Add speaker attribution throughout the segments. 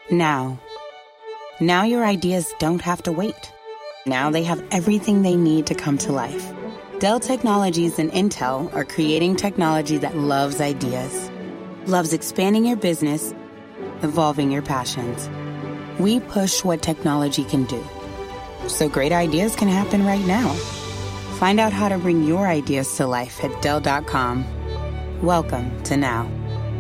Speaker 1: Now. Now your ideas don't have to wait. Now they have everything they need to come to life. Dell Technologies and Intel are creating technology that loves ideas, loves expanding your business, evolving your passions. We push what technology can do, so great ideas can happen right now. Find out how to bring your ideas to life at Dell.com. Welcome to Now.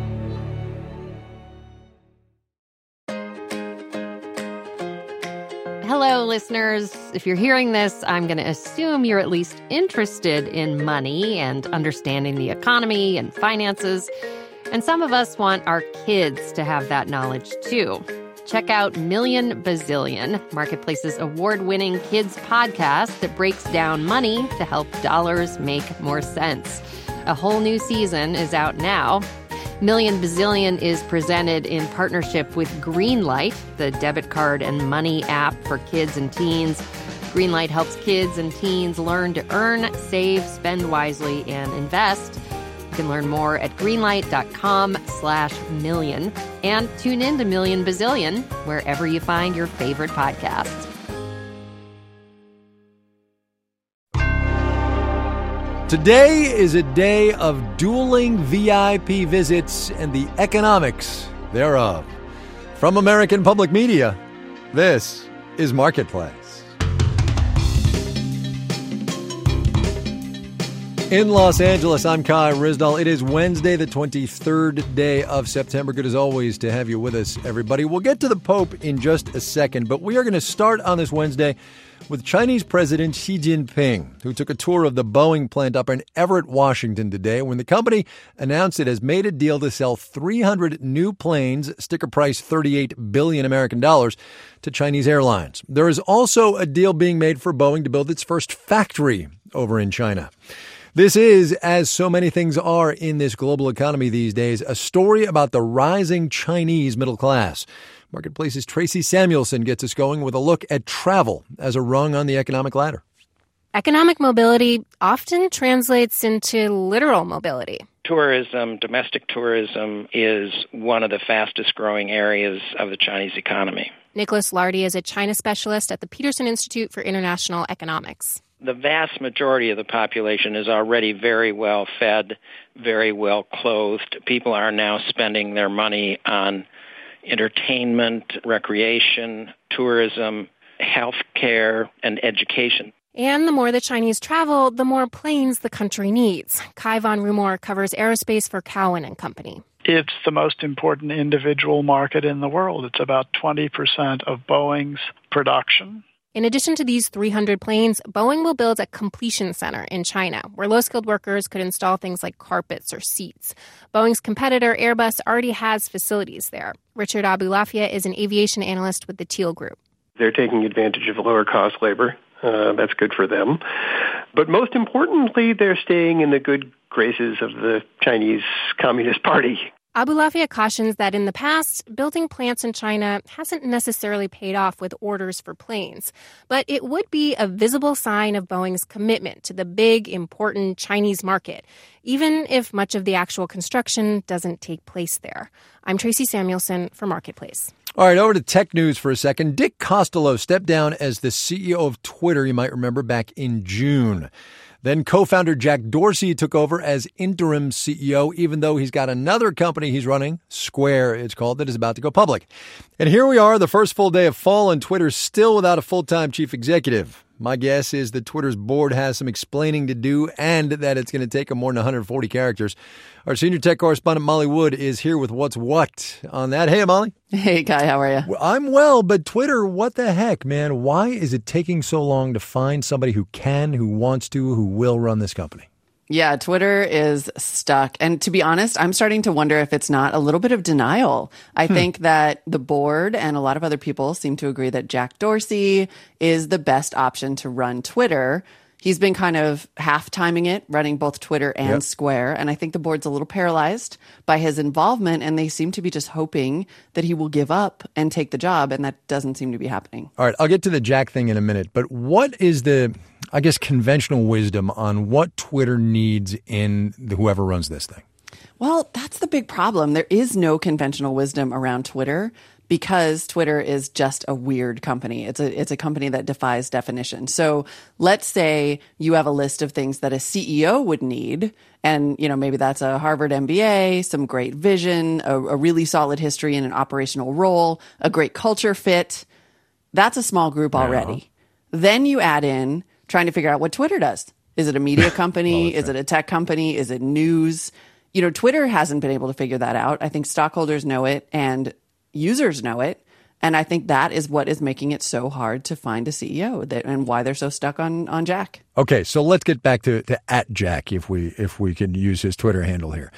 Speaker 2: Hello, listeners. If you're hearing this, I'm going to assume you're at least interested in money and understanding the economy and finances. And some of us want our kids to have that knowledge, too. Check out Million Bazillion, Marketplace's award-winning kids podcast that breaks down money to help dollars make more sense. A whole new season is out now. Million Bazillion is presented in partnership with Greenlight, the debit card and money app for kids and teens. Greenlight helps kids and teens learn to earn, save, spend wisely, and invest. You can learn more at greenlight.com/million and tune in to Million Bazillion wherever you find your favorite podcasts.
Speaker 3: Today is a day of dueling VIP visits and the economics thereof. From American Public Media, this is Marketplace. In Los Angeles, I'm Kai Ryssdal. It is Wednesday, the 23rd day of September. Good as always to have you with us, everybody. We'll get to the Pope in just a second, but we are going to start on this Wednesday with Chinese President Xi Jinping, who took a tour of the Boeing plant up in Everett, Washington today, when the company announced it has made a deal to sell 300 new planes, sticker price $38 billion American dollars, to Chinese airlines. There is also a deal being made for Boeing to build its first factory over in China. This is, as so many things are in this global economy these days, a story about the rising Chinese middle class. Marketplace's Tracy Samuelson gets us going with a look at travel as a rung on the economic ladder.
Speaker 4: Economic mobility often translates into literal mobility.
Speaker 5: Tourism, domestic tourism, is one of the fastest growing areas of the Chinese economy.
Speaker 4: Nicholas Lardy is a China specialist at the Peterson Institute for International Economics.
Speaker 5: The vast majority of the population is already very well fed, very well clothed. People are now spending their money on entertainment, recreation, tourism, healthcare, and education.
Speaker 4: And the more the Chinese travel, the more planes the country needs. Kai von Rumohr covers aerospace for Cowen and Company.
Speaker 6: It's the most important individual market in the world. It's about 20% of Boeing's production.
Speaker 4: In addition to these 300 planes, Boeing will build a completion center in China, where low-skilled workers could install things like carpets or seats. Boeing's competitor, Airbus, already has facilities there. Richard Abulafia is an aviation analyst with the Teal Group.
Speaker 7: They're taking advantage of lower-cost labor. That's good for them. But most importantly, they're staying in the good graces of the Chinese Communist Party.
Speaker 4: Abulafia cautions that in the past, building plants in China hasn't necessarily paid off with orders for planes, but it would be a visible sign of Boeing's commitment to the big, important Chinese market, even if much of the actual construction doesn't take place there. I'm Tracy Samuelson for Marketplace.
Speaker 3: All right, over to tech news for a second. Dick Costolo stepped down as the CEO of Twitter, you might remember, back in June. Then co-founder Jack Dorsey took over as interim CEO, even though he's got another company he's running, Square it's called, that is about to go public. And here we are, the first full day of fall, and Twitter's still without a full-time chief executive. My guess is that Twitter's board has some explaining to do and that it's going to take them more than 140 characters. Our senior tech correspondent, Molly Wood, is here with what's what on that. Hey, Molly.
Speaker 8: Hey, Guy, how are you?
Speaker 3: Well, I'm well, but Twitter, what the heck, man? Why is it taking so long to find somebody who can, who wants to, who will run this company?
Speaker 8: Yeah, Twitter is stuck. And to be honest, I'm starting to wonder if it's not a little bit of denial. I think that the board and a lot of other people seem to agree that Jack Dorsey is the best option to run Twitter. He's been kind of half-timing it, running both Twitter and Square. And I think the board's a little paralyzed by his involvement, and they seem to be just hoping that he will give up and take the job, and that doesn't seem to be happening.
Speaker 3: All right, I'll get to the Jack thing in a minute, but what is the, I guess, conventional wisdom on what Twitter needs in whoever runs this thing?
Speaker 8: Well, that's the big problem. There is no conventional wisdom around Twitter because Twitter is just a weird company. It's a company that defies definition. So let's say you have a list of things that a CEO would need. And, maybe that's a Harvard MBA, some great vision, a really solid history in an operational role, a great culture fit. That's a small group already. Then you add in trying to figure out what Twitter does. Is it a media company? Is it a tech company? Is it news? Twitter hasn't been able to figure that out. I think stockholders know it and users know it. And I think that is what is making it so hard to find a CEO and why they're so stuck on Jack.
Speaker 3: Okay, so let's get back to @Jack if we can use his Twitter handle here.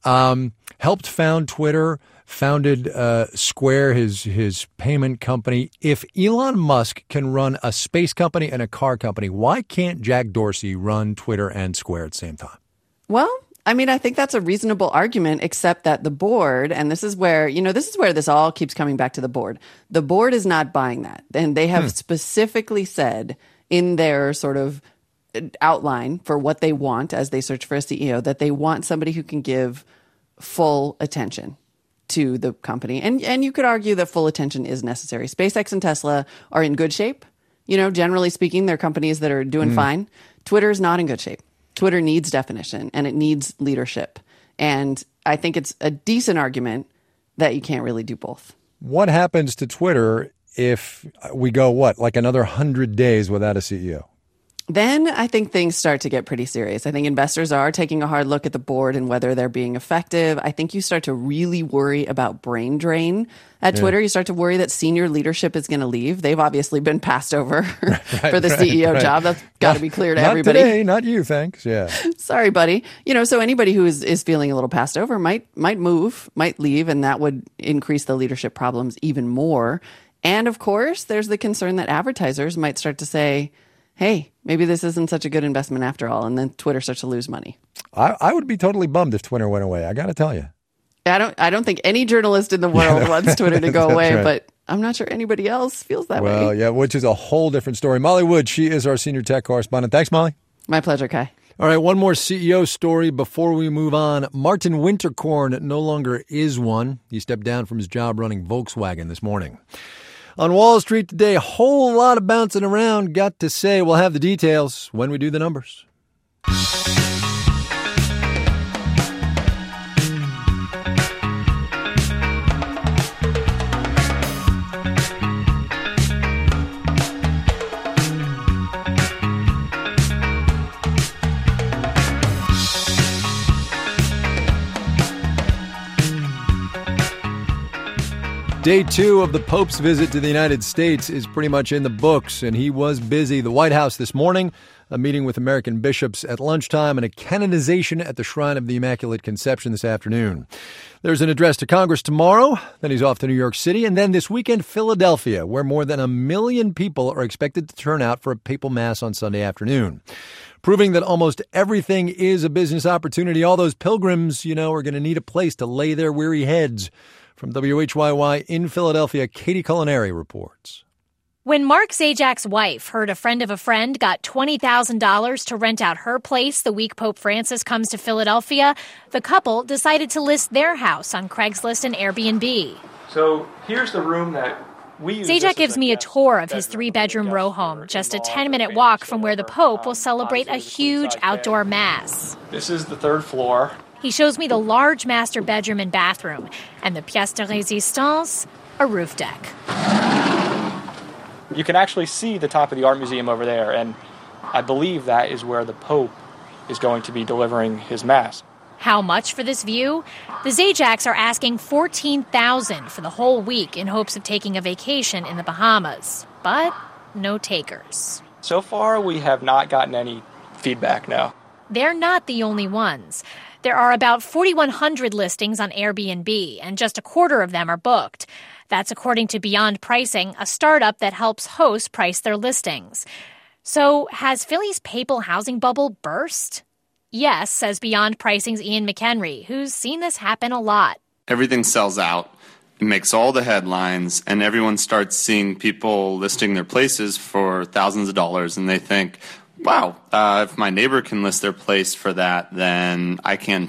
Speaker 3: Helped found Twitter, founded Square, his payment company. If Elon Musk can run a space company and a car company, why can't Jack Dorsey run Twitter and Square at the same time?
Speaker 8: Well, I think that's a reasonable argument, except that the board, and this is where this all keeps coming back to the board. The board is not buying that. And they have specifically said in their sort of outline for what they want as they search for a CEO, that they want somebody who can give full attention to the company. And you could argue that full attention is necessary. SpaceX and Tesla are in good shape. Generally speaking, they're companies that are doing fine. Twitter is not in good shape. Twitter needs definition and it needs leadership. And I think it's a decent argument that you can't really do both.
Speaker 3: What happens to Twitter if we go, like another 100 days without a CEO?
Speaker 8: Then I think things start to get pretty serious. I think investors are taking a hard look at the board and whether they're being effective. I think you start to really worry about brain drain at Twitter. You start to worry that senior leadership is going to leave. They've obviously been passed over for the CEO job. That's got to be clear to everybody.
Speaker 3: Not today, not you, thanks. Yeah.
Speaker 8: Sorry, buddy. So anybody who is feeling a little passed over might move, might leave, and that would increase the leadership problems even more. And of course, there's the concern that advertisers might start to say, hey, maybe this isn't such a good investment after all, and then Twitter starts to lose money.
Speaker 3: I would be totally bummed if Twitter went away. I got to tell you.
Speaker 8: I don't think any journalist in the world wants Twitter to go away, but I'm not sure anybody else feels that way.
Speaker 3: Well, yeah, which is a whole different story. Molly Wood, she is our senior tech correspondent. Thanks, Molly.
Speaker 8: My pleasure, Kai.
Speaker 3: All right, one more CEO story before we move on. Martin Winterkorn no longer is one. He stepped down from his job running Volkswagen this morning. On Wall Street today, a whole lot of bouncing around. Got to say, we'll have the details when we do the numbers. Day 2 of the Pope's visit to the United States is pretty much in the books, and he was busy. The White House this morning, a meeting with American bishops at lunchtime, and a canonization at the Shrine of the Immaculate Conception this afternoon. There's an address to Congress tomorrow, then he's off to New York City, and then this weekend, Philadelphia, where more than 1 million people are expected to turn out for a papal mass on Sunday afternoon. Proving that almost everything is a business opportunity, all those pilgrims, are going to need a place to lay their weary heads. From WHYY in Philadelphia, Katie Culinary reports.
Speaker 9: When Mark Zajak's wife heard a friend of a friend got $20,000 to rent out her place the week Pope Francis comes to Philadelphia, the couple decided to list their house on Craigslist and Airbnb.
Speaker 10: So here's the room that we use.
Speaker 9: Zajak gives me a tour of his 3-bedroom row home, just a 10-minute walk from where the Pope will celebrate a huge outdoor mass.
Speaker 10: This is the 3rd floor.
Speaker 9: He shows me the large master bedroom and bathroom, and the pièce de résistance, a roof deck.
Speaker 10: You can actually see the top of the art museum over there, and I believe that is where the Pope is going to be delivering his mass.
Speaker 9: How much for this view? The Zajaks are asking $14,000 for the whole week in hopes of taking a vacation in the Bahamas, but no takers.
Speaker 10: So far, we have not gotten any feedback, no.
Speaker 9: They're not the only ones. There are about 4,100 listings on Airbnb, and just a quarter of them are booked. That's according to Beyond Pricing, a startup that helps hosts price their listings. So, has Philly's papal housing bubble burst? Yes, says Beyond Pricing's Ian McHenry, who's seen this happen a lot.
Speaker 11: Everything sells out. It makes all the headlines, and everyone starts seeing people listing their places for thousands of dollars, and they think, wow, if my neighbor can list their place for that, then I can too.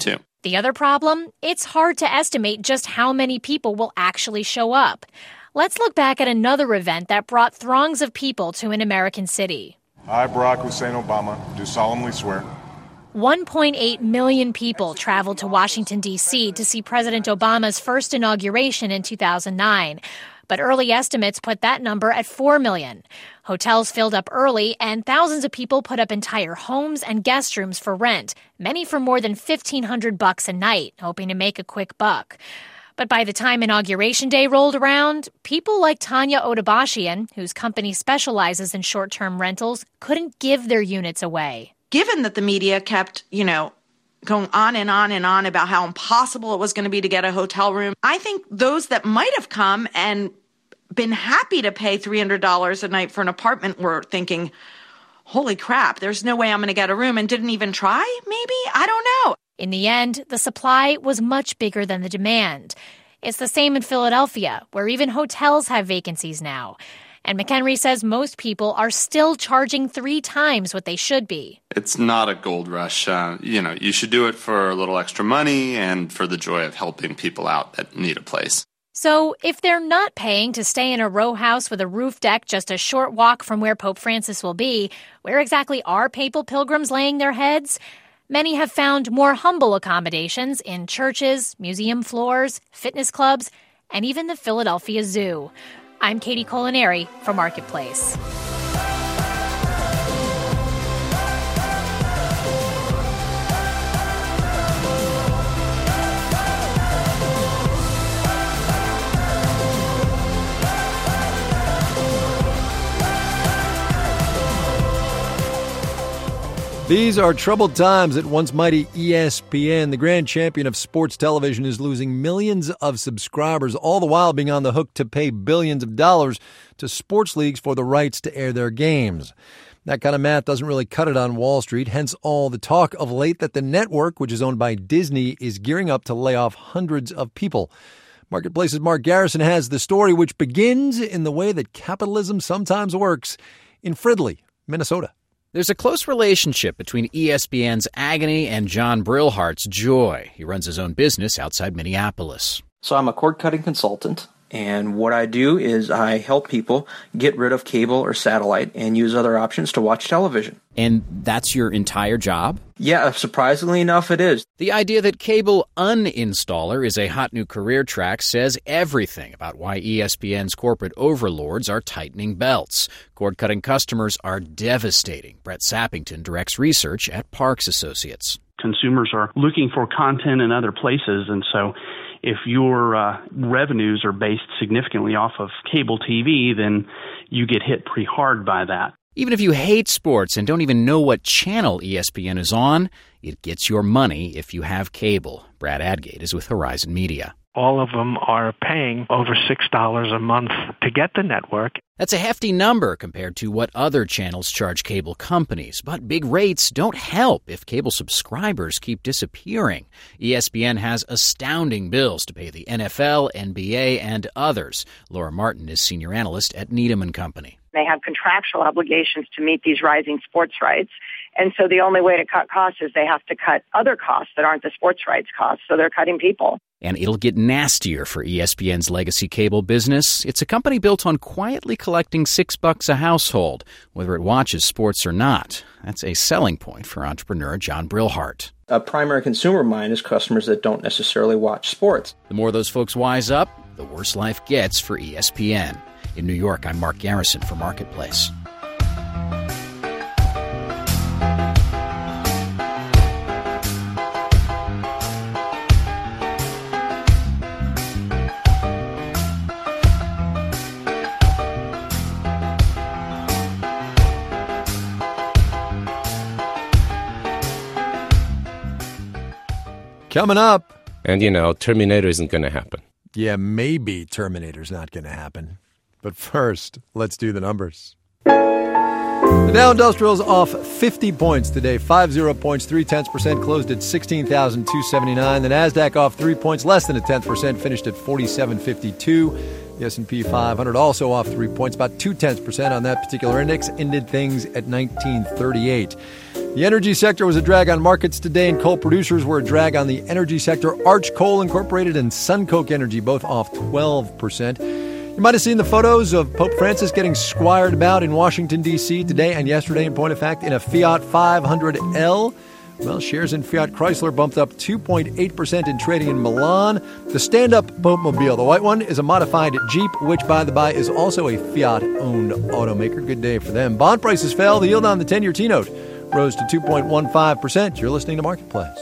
Speaker 9: The other problem? It's hard to estimate just how many people will actually show up. Let's look back at another event that brought throngs of people to an American city.
Speaker 12: I, Barack Hussein Obama, do solemnly swear.
Speaker 9: 1.8 million people traveled to Washington, D.C. to see President Obama's first inauguration in 2009. But early estimates put that number at 4 million. Hotels filled up early, and thousands of people put up entire homes and guest rooms for rent, many for more than $1,500 a night, hoping to make a quick buck. But by the time Inauguration Day rolled around, people like Tanya Odabashian, whose company specializes in short-term rentals, couldn't give their units away.
Speaker 13: Given that the media kept, going on and on and on about how impossible it was going to be to get a hotel room, I think those that might have come and been happy to pay $300 a night for an apartment were thinking, holy crap, there's no way I'm going to get a room, and didn't even try, maybe? I don't know.
Speaker 9: In the end, the supply was much bigger than the demand. It's the same in Philadelphia, where even hotels have vacancies now. And McHenry says most people are still charging 3 times what they should be.
Speaker 11: It's not a gold rush. You should do it for a little extra money and for the joy of helping people out that need a place.
Speaker 9: So if they're not paying to stay in a row house with a roof deck just a short walk from where Pope Francis will be, where exactly are papal pilgrims laying their heads? Many have found more humble accommodations in churches, museum floors, fitness clubs, and even the Philadelphia Zoo. I'm Katie Colinari for Marketplace.
Speaker 3: These are troubled times at once mighty ESPN. The grand champion of sports television is losing millions of subscribers, all the while being on the hook to pay billions of dollars to sports leagues for the rights to air their games. That kind of math doesn't really cut it on Wall Street, hence all the talk of late that the network, which is owned by Disney, is gearing up to lay off hundreds of people. Marketplace's Mark Garrison has the story, which begins in the way that capitalism sometimes works in Fridley, Minnesota.
Speaker 14: There's a close relationship between ESPN's agony and John Brillhart's joy. He runs his own business outside Minneapolis.
Speaker 15: So I'm a cord-cutting consultant, and what I do is I help people get rid of cable or satellite and use other options to watch television.
Speaker 14: And that's your entire job?
Speaker 15: Yeah, surprisingly enough, it is.
Speaker 14: The idea that cable uninstaller is a hot new career track says everything about why ESPN's corporate overlords are tightening belts. Cord-cutting customers are devastating. Brett Sappington directs research at Parks Associates.
Speaker 16: Consumers are looking for content in other places, and so if your revenues are based significantly off of cable TV, then you get hit pretty hard by that.
Speaker 14: Even if you hate sports and don't even know what channel ESPN is on, it gets your money if you have cable. Brad Adgate is with Horizon Media.
Speaker 17: All of them are paying over $6 a month to get the network.
Speaker 14: That's a hefty number compared to what other channels charge cable companies. But big rates don't help if cable subscribers keep disappearing. ESPN has astounding bills to pay the NFL, NBA, and others. Laura Martin is senior analyst at Needham & Company.
Speaker 18: They have contractual obligations to meet these rising sports rights. And so the only way to cut costs is they have to cut other costs that aren't the sports rights costs. So they're cutting people.
Speaker 14: And it'll get nastier for ESPN's legacy cable business. It's a company built on quietly collecting $6 a household, whether it watches sports or not. That's a selling point for entrepreneur John Brillhart.
Speaker 15: A primary consumer of mine is customers that don't necessarily watch sports.
Speaker 14: The more those folks wise up, the worse life gets for ESPN. In New York, I'm Mark Garrison for Marketplace.
Speaker 3: Coming up.
Speaker 19: And, Terminator isn't going to happen.
Speaker 3: Yeah, maybe Terminator's not going to happen. But first, let's do the numbers. The Dow Industrial's off 50 points today, 50 points, 0.3%, closed at 16,279. The Nasdaq off 3 points, less than 0.1%, finished at 4752. The S&P 500 also off 3 points, about 0.2% on that particular index, ended things at 1938. The energy sector was a drag on markets today, and coal producers were a drag on the energy sector. Arch Coal Incorporated and SunCoke Energy both off 12%. You might have seen the photos of Pope Francis getting squired about in Washington, D.C. today and yesterday, in point of fact, in a Fiat 500L. Well, shares in Fiat Chrysler bumped up 2.8% in trading in Milan. The stand-up Popemobile, the white one, is a modified Jeep, which, by the by, is also a Fiat-owned automaker. Good day for them. Bond prices fell. The yield on the 10-year T-note rose to 2.15%. You're listening to Marketplace.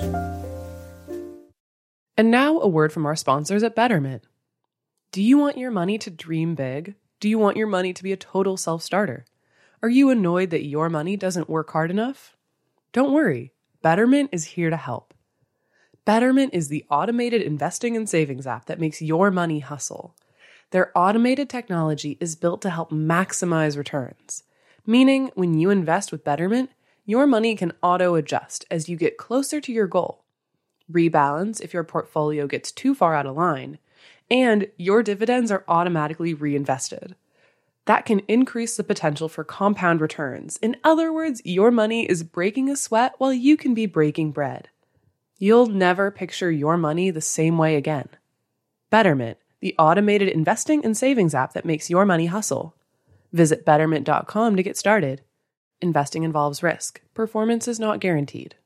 Speaker 20: And now a word from our sponsors at Betterment. Do you want your money to dream big? Do you want your money to be a total self-starter? Are you annoyed that your money doesn't work hard enough? Don't worry. Betterment is here to help. Betterment is the automated investing and savings app that makes your money hustle. Their automated technology is built to help maximize returns, meaning when you invest with Betterment, your money can auto-adjust as you get closer to your goal, rebalance if your portfolio gets too far out of line, and your dividends are automatically reinvested. That can increase the potential for compound returns. In other words, your money is breaking a sweat while you can be breaking bread. You'll never picture your money the same way again. Betterment, the automated investing and savings app that makes your money hustle. Visit Betterment.com to get started. Investing involves risk. Performance is not guaranteed.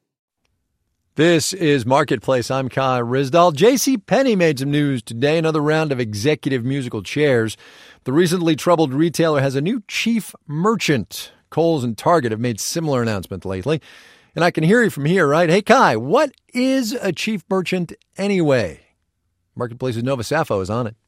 Speaker 3: This is Marketplace. I'm Kai Ryssdal. JCPenney made some news today, another round of executive musical chairs. The recently troubled retailer has a new chief merchant. Kohl's and Target have made similar announcements lately. And I can hear you from here, right? Hey, Kai, what is a chief merchant anyway? Marketplace's Nova Sappho is on it.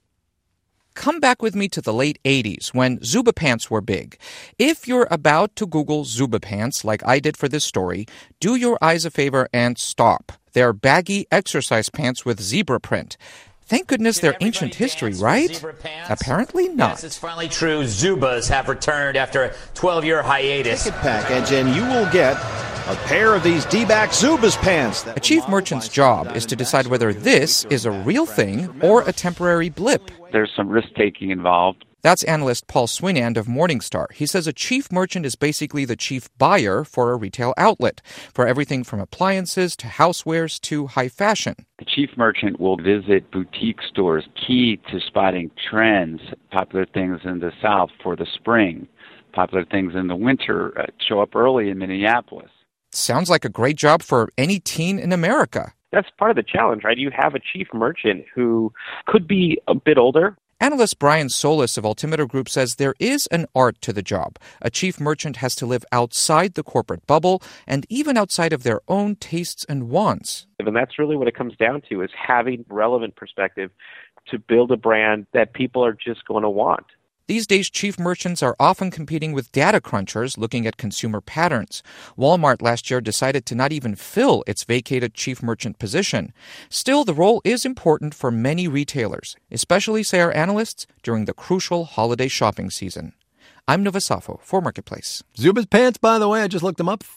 Speaker 21: Come back with me to the late 80s when Zuba pants were big. If you're about to Google Zuba pants like I did for this story, do your eyes a favor and stop. They're baggy exercise pants with zebra print. Thank goodness they're ancient history, right? Apparently not.
Speaker 22: Yes, it's finally true. Zubas have returned after a 12-year hiatus.
Speaker 23: Ticket package, and you will get a pair of these D-back Zubas pants.
Speaker 21: A chief merchant's job is to decide whether this is a real thing or a temporary blip.
Speaker 24: There's some risk-taking involved.
Speaker 21: That's analyst Paul Swinand of Morningstar. He says a chief merchant is basically the chief buyer for a retail outlet, for everything from appliances to housewares to high fashion.
Speaker 24: The chief merchant will visit boutique stores, key to spotting trends, popular things in the South for the spring, popular things in the winter, show up early in Minneapolis.
Speaker 21: Sounds like a great job for any teen in America.
Speaker 25: That's part of the challenge, right? You have a chief merchant who could be a bit older.
Speaker 21: Analyst Brian Solis of Altimeter Group says there is an art to the job. A chief merchant has to live outside the corporate bubble and even outside of their own tastes and wants.
Speaker 25: And that's really what it comes down to, is having relevant perspective to build a brand that people are just going to want.
Speaker 21: These days, chief merchants are often competing with data crunchers looking at consumer patterns. Walmart last year decided to not even fill its vacated chief merchant position. Still, the role is important for many retailers, especially, say our analysts, during the crucial holiday shopping season. I'm Nova Sappho for Marketplace.
Speaker 3: Zuba's pants, by the way, I just looked them up,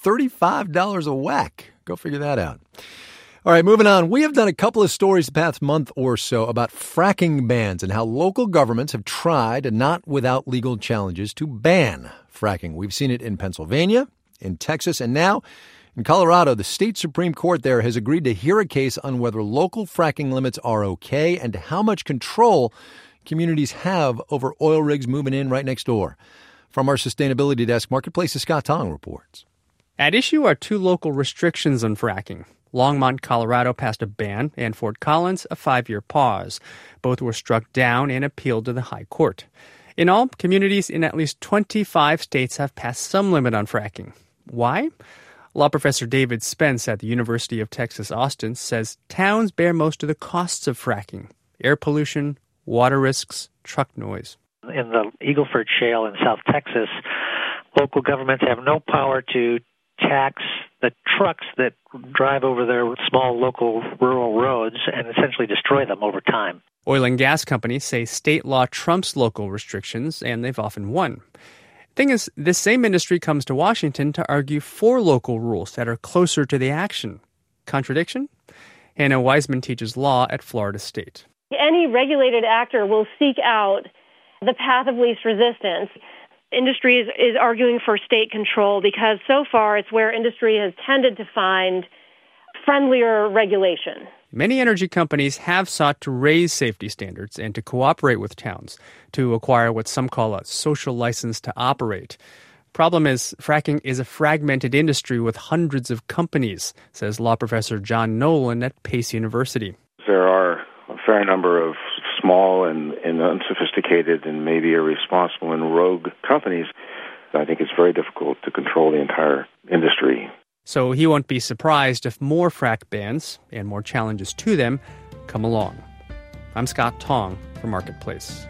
Speaker 3: $35 a whack. Go figure that out. All right, moving on. We have done a couple of stories the past month or so about fracking bans and how local governments have tried, and not without legal challenges, to ban fracking. We've seen it in Pennsylvania, in Texas, and now in Colorado. The state Supreme Court there has agreed to hear a case on whether local fracking limits are okay and how much control communities have over oil rigs moving in right next door. From our sustainability desk, Marketplace's Scott Tong reports.
Speaker 26: At issue are two local restrictions on fracking. Longmont, Colorado passed a ban, and Fort Collins a 5-year pause. Both were struck down and appealed to the High Court. In all, communities in at least 25 states have passed some limit on fracking. Why? Law professor David Spence at the University of Texas, Austin, says towns bear most of the costs of fracking: air pollution, water risks, truck noise.
Speaker 27: In the Eagle Ford Shale in South Texas, local governments have no power to tax the trucks that drive over their small local rural roads and essentially destroy them over time.
Speaker 26: Oil and gas companies say state law trumps local restrictions, and they've often won. Thing is, this same industry comes to Washington to argue for local rules that are closer to the action. Contradiction? Hannah Wiseman teaches law at Florida State.
Speaker 1: Any regulated actor will seek out the path of least resistance. Industry is arguing for state control because so far it's where industry has tended to find friendlier regulation.
Speaker 26: Many energy companies have sought to raise safety standards and to cooperate with towns to acquire what some call a social license to operate. Problem is, fracking is a fragmented industry with hundreds of companies, says law professor John Nolan at Pace University.
Speaker 2: There are a fair number of small and unsophisticated and maybe irresponsible and rogue companies. I think it's very difficult to control the entire industry.
Speaker 26: So he won't be surprised if more frack bans and more challenges to them come along. I'm Scott Tong for Marketplace.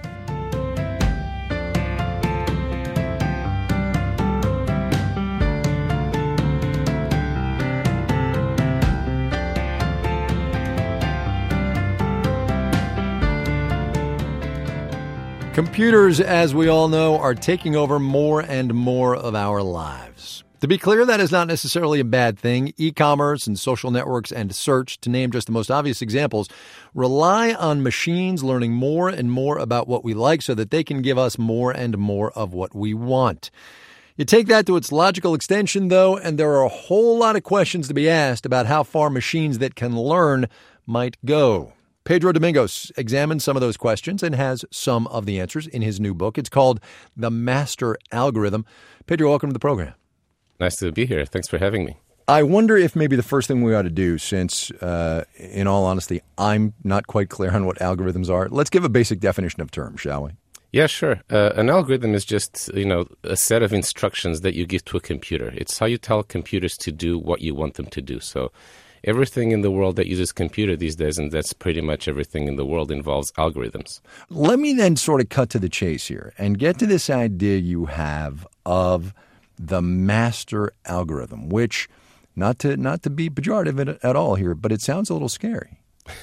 Speaker 3: Computers, as we all know, are taking over more and more of our lives. To be clear, that is not necessarily a bad thing. E-commerce and social networks and search, to name just the most obvious examples, rely on machines learning more and more about what we like so that they can give us more and more of what we want. You take that to its logical extension, though, and there are a whole lot of questions to be asked about how far machines that can learn might go. Pedro Domingos examines some of those questions and has some of the answers in his new book. It's called The Master Algorithm. Pedro, welcome to the program.
Speaker 19: Nice to be here. Thanks for having me.
Speaker 3: I wonder if maybe the first thing we ought to do, since, in all honesty, I'm not quite clear on what algorithms are, let's give a basic definition of terms, shall we?
Speaker 19: Yeah, sure. An algorithm is just, a set of instructions that you give to a computer. It's how you tell computers to do what you want them to do. So everything in the world that uses computer these days, and that's pretty much everything in the world, involves algorithms.
Speaker 3: Let me then sort of cut to the chase here and get to this idea you have of the master algorithm, which, not to be pejorative at all here, but it sounds a little scary.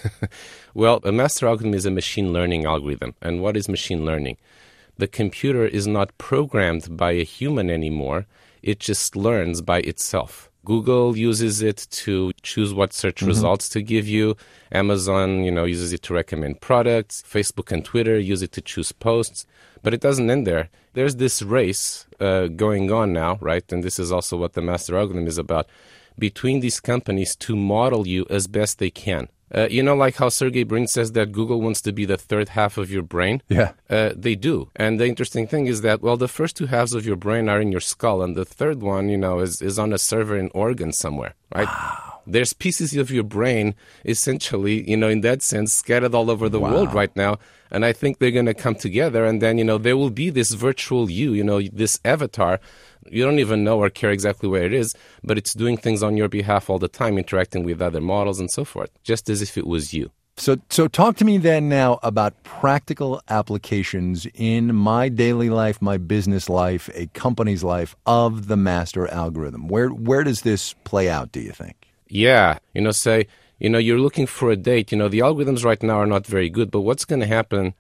Speaker 19: Well, a master algorithm is a machine learning algorithm. And what is machine learning? The computer is not programmed by a human anymore. It just learns by itself. Google uses it to choose what search results to give you. Amazon, uses it to recommend products. Facebook and Twitter use it to choose posts. But it doesn't end there. There's this race going on now, right? And this is also what the master algorithm is about, between these companies to model you as best they can. Like how Sergey Brin says that Google wants to be the third half of your brain?
Speaker 3: Yeah.
Speaker 19: They do. And the interesting thing is that, the first two halves of your brain are in your skull, and the third one, is on a server in Oregon somewhere, right? Wow. There's pieces of your brain, essentially, in that sense, scattered all over the world right now. And I think they're going to come together, and then, there will be this virtual you, this avatar. You don't even know or care exactly where it is, but it's doing things on your behalf all the time, interacting with other models and so forth, just as if it was you.
Speaker 3: So talk to me then now about practical applications in my daily life, my business life, a company's life of the master algorithm. Where does this play out, do you think?
Speaker 19: Yeah, say, you're looking for a date. The algorithms right now are not very good, but what's going to happen,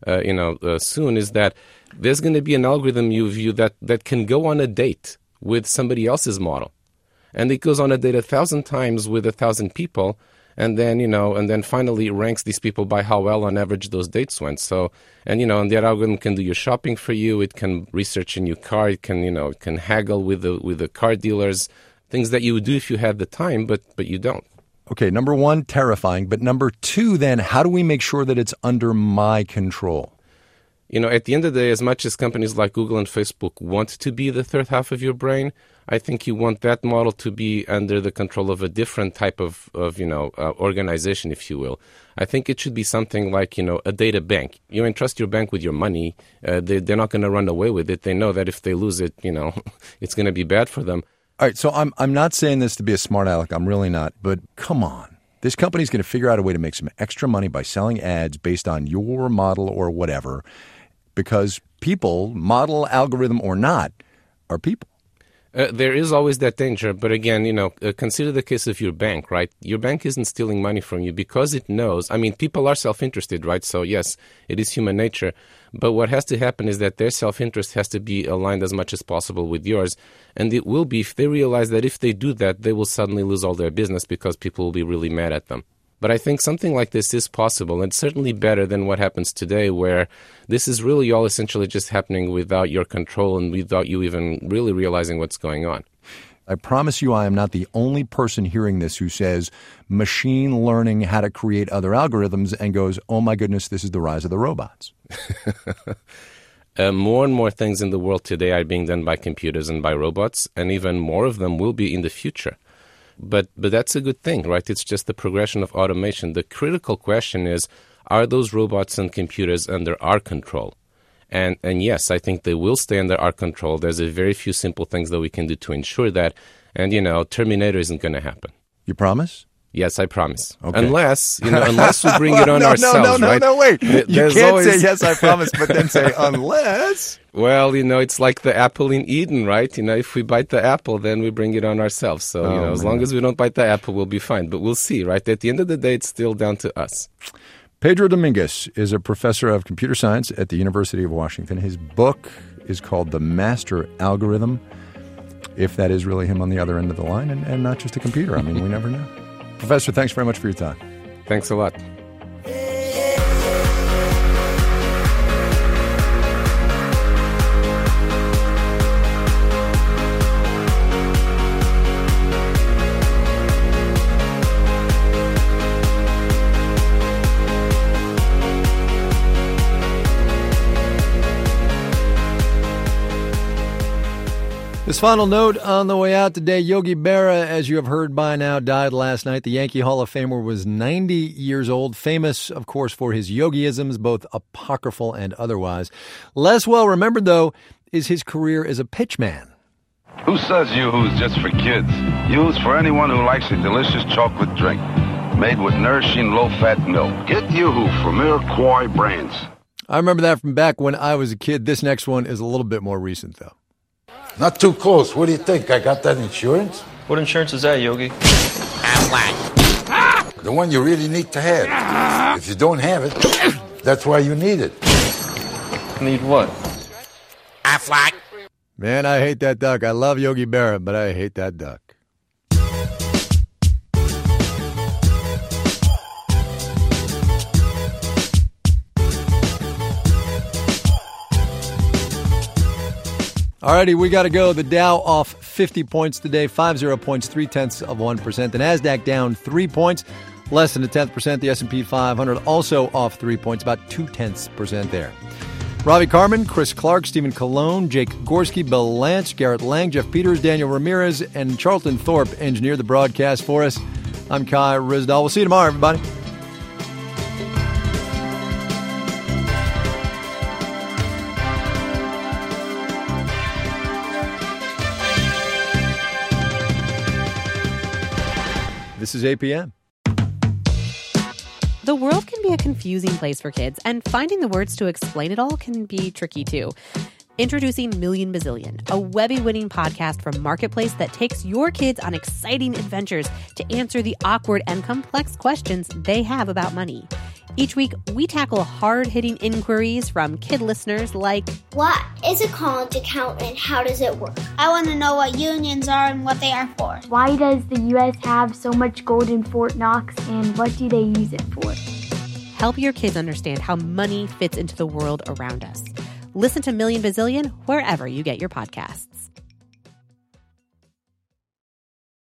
Speaker 19: soon is that there's going to be an algorithm you view that can go on a date with somebody else's model. And it goes on a date 1,000 times with 1,000 people, and then finally ranks these people by how well on average those dates went. So, and that algorithm can do your shopping for you. It can research a new car. It can, it can haggle with the car dealers, things that you would do if you had the time, but you don't.
Speaker 3: Okay, number one, terrifying. But number two, then, how do we make sure that it's under my control?
Speaker 19: At the end of the day, as much as companies like Google and Facebook want to be the third half of your brain, I think you want that model to be under the control of a different type of organization, if you will. I think it should be something like, a data bank. You entrust your bank with your money. They're not going to run away with it. They know that if they lose it, it's going to be bad for them.
Speaker 3: All right, so I'm not saying this to be a smart aleck. I'm really not. But come on. This company's going to figure out a way to make some extra money by selling ads based on your model or whatever, because people, model, algorithm or not, are people.
Speaker 19: There is always that danger. But again, consider the case of your bank, right? Your bank isn't stealing money from you because it knows. I mean, people are self-interested, right? So yes, it is human nature. But what has to happen is that their self-interest has to be aligned as much as possible with yours. And it will be if they realize that if they do that, they will suddenly lose all their business because people will be really mad at them. But I think something like this is possible, and certainly better than what happens today, where this is really all essentially just happening without your control and without you even really realizing what's going on.
Speaker 3: I promise you I am not the only person hearing this who says machine learning how to create other algorithms and goes, oh my goodness, this is the rise of the robots.
Speaker 19: More and more things in the world today are being done by computers and by robots, and even more of them will be in the future. But that's a good thing, right? It's just the progression of automation. The critical question is, are those robots and computers under our control? And yes, I think they will stay under our control. There's a very few simple things that we can do to ensure that. And, Terminator isn't going to happen.
Speaker 3: You promise?
Speaker 19: Yes, I promise.
Speaker 3: Okay.
Speaker 19: Unless we bring it on ourselves, right?
Speaker 3: No, wait. You can't say, yes, I promise, but then say, unless.
Speaker 19: Well, it's like the apple in Eden, right? If we bite the apple, then we bring it on ourselves. So, as long as we don't bite the apple, we'll be fine. But we'll see, right? At the end of the day, it's still down to us.
Speaker 3: Pedro Dominguez is a professor of computer science at the University of Washington. His book is called The Master Algorithm, if that is really him on the other end of the line and not just a computer. I mean, we never know. Professor, thanks very much for your time.
Speaker 19: Thanks a lot.
Speaker 3: This final note on the way out today, Yogi Berra, as you have heard by now, died last night. The Yankee Hall of Famer was 90 years old, famous, of course, for his yogiisms, both apocryphal and otherwise. Less well remembered, though, is his career as a pitchman.
Speaker 4: Who says Yoo-Hoo's just for kids? Yoo-Hoo's for anyone who likes a delicious chocolate drink made with nourishing low-fat milk. Get Yoo-Hoo from Iroquois brands.
Speaker 3: I remember that from back when I was a kid. This next one is a little bit more recent, though.
Speaker 5: Not too close. What do you think? I got that insurance?
Speaker 6: What insurance is that, Yogi?
Speaker 5: The one you really need to have. If you don't have it, that's why you need it.
Speaker 6: Need what?
Speaker 3: Aflac. Man, I hate that duck. I love Yogi Berra, but I hate that duck. Alrighty, we got to go. The Dow off 50 points today, 50 points, 0.3%. The Nasdaq down 3 points, less than 0.1%. The S&P 500 also off 3 points, about 0.2% there. Ravi Carmen, Chris Clark, Stephen Colon, Jake Gorski, Bill Lance, Garrett Lang, Jeff Peters, Daniel Ramirez, and Charlton Thorpe engineered the broadcast for us. I'm Kai Ryssdal. We'll see you tomorrow, everybody. This is APM.
Speaker 7: The world can be a confusing place for kids, and finding the words to explain it all can be tricky too. Introducing Million Bazillion, a Webby-winning podcast from Marketplace that takes your kids on exciting adventures to answer the awkward and complex questions they have about money. Each week, we tackle hard-hitting inquiries from kid listeners like,
Speaker 8: what is a college account and how does it work? I want to know what unions are and what they are for.
Speaker 10: Why does the U.S. have so much gold in Fort Knox and what do they use it for?
Speaker 7: Help your kids understand how money fits into the world around us. Listen to Million Bazillion wherever you get your podcasts.